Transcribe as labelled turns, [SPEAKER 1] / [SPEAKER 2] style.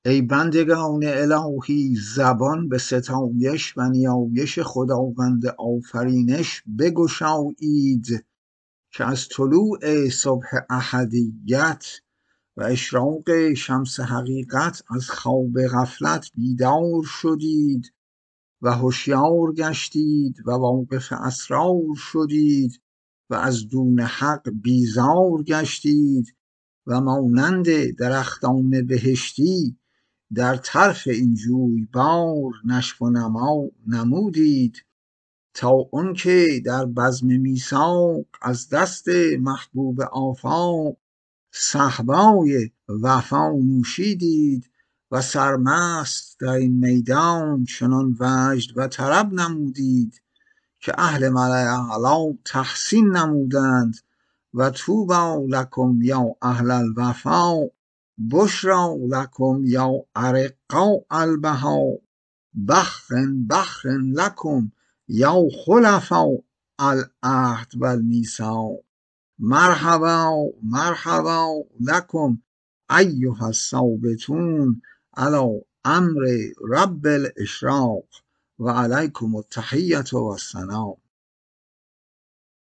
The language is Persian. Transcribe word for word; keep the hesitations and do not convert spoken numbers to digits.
[SPEAKER 1] ای بندگان الهی زبان به ستایش و نیایش خداوند آفرینش بگشایید که از طلوع صبح احدیت و اشراق شمس حقیقت از خواب غفلت بیدار شدید و هوشیار گشتید و واقف اسرار شدید و از دون حق بیزار گشتید و مانند درختان بهشتی در طرف این جویبار نشو و نما نمودید تا آنکه در بزم میثاق از دست محبوب آفاق صهبای وفا نوشیدید و سرمست در این میدان چنان وجد و طرب نمودید که اهل ملأ اعلی تحسین نمودند و طوبی لکم یا اهل الوفا بشری لکم یا ارقاء البها بخن بخن لکم یا خلفاء العهد و المیثاق مرحبا مرحبا لکم ایها الثابتون علی امر رب الاشراق و علیکم التحیة و السلام.